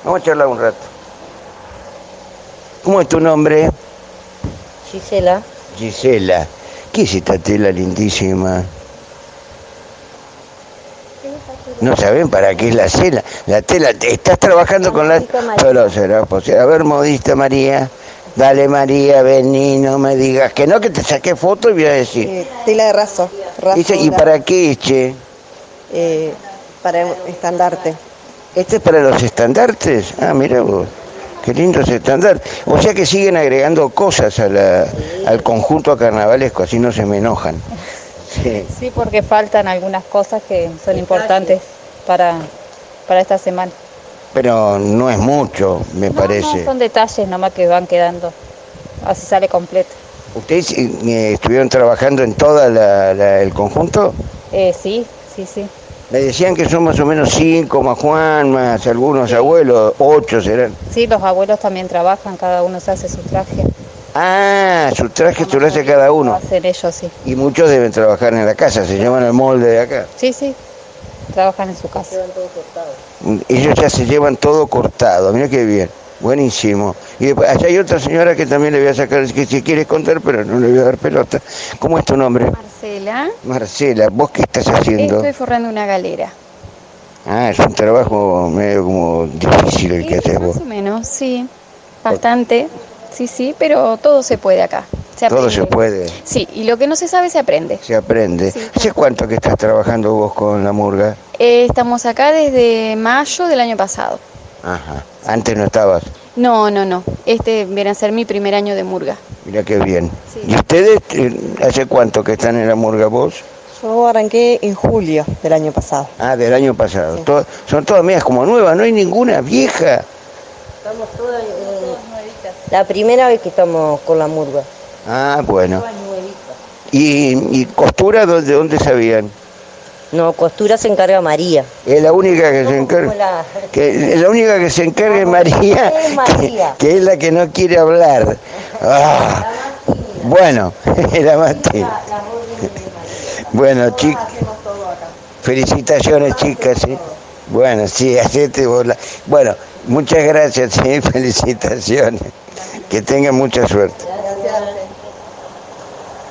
Vamos a charlar un rato. ¿Cómo es tu nombre? Gisela. Gisela. ¿Qué es esta tela lindísima? No saben para qué es la tela. La tela, estás trabajando con la... Pero será posible. A ver, modista María. Dale, María, vení, no me digas que no, que te saqué foto y voy a decir. Tela de raso. ¿Y para qué, che? Para estandarte. ¿Este es para los estandartes? Ah, mira vos. Qué lindos estandartes. O sea que siguen agregando cosas al conjunto carnavalesco, así no se me enojan. Sí, porque faltan algunas cosas que son importantes para esta semana. Pero no es mucho, me parece. No, son detalles nomás que van quedando. Así sale completo. ¿Ustedes estuvieron trabajando en todo el conjunto? Sí. Me decían que son más o menos 5, más Juan, más algunos abuelos, 8 serán. Sí, los abuelos también trabajan, cada uno se hace su traje. Ah, su traje se lo hace cada uno. Lo hacen ellos, sí. Y muchos deben trabajar en la casa, se llevan el molde de acá. Sí, trabajan en su casa. Ellos ya se llevan todo cortado, mira qué bien, buenísimo. Y después, allá hay otra señora que también le voy a sacar, que si quieres contar, pero no le voy a dar pelota. ¿Cómo es tu nombre? Marcela. Marcela, ¿vos qué estás haciendo? Estoy forrando una galera. Ah, es un trabajo medio como difícil el que haces vos. Más o menos, sí, bastante, sí, pero todo se puede acá. Todo se puede. Sí, y lo que no se sabe se aprende. Se aprende. Sí. ¿Hace cuánto que estás trabajando vos con la murga? Estamos acá desde mayo del año pasado. Ajá. Antes no estabas. No. Este viene a ser mi primer año de murga. Mira qué bien. Sí. ¿Y ustedes hace cuánto que están en la murga vos? Yo arranqué en julio del año pasado. Ah, del año pasado. Sí. Son todas medias como nuevas, no hay ninguna vieja. Estamos todas la primera vez que estamos con la murga. Ah, bueno. ¿Y costura de dónde sabían? No, costura se encarga María. Es la única que se encarga. La única que se encarga es María, Es María. que es la que no quiere hablar. Ah, bueno, la Mati. Bueno, chicas, felicitaciones, chicas. ¿Sí? Bueno, sí, hacete bola. Bueno, muchas gracias, sí, felicitaciones. Que tengan mucha suerte.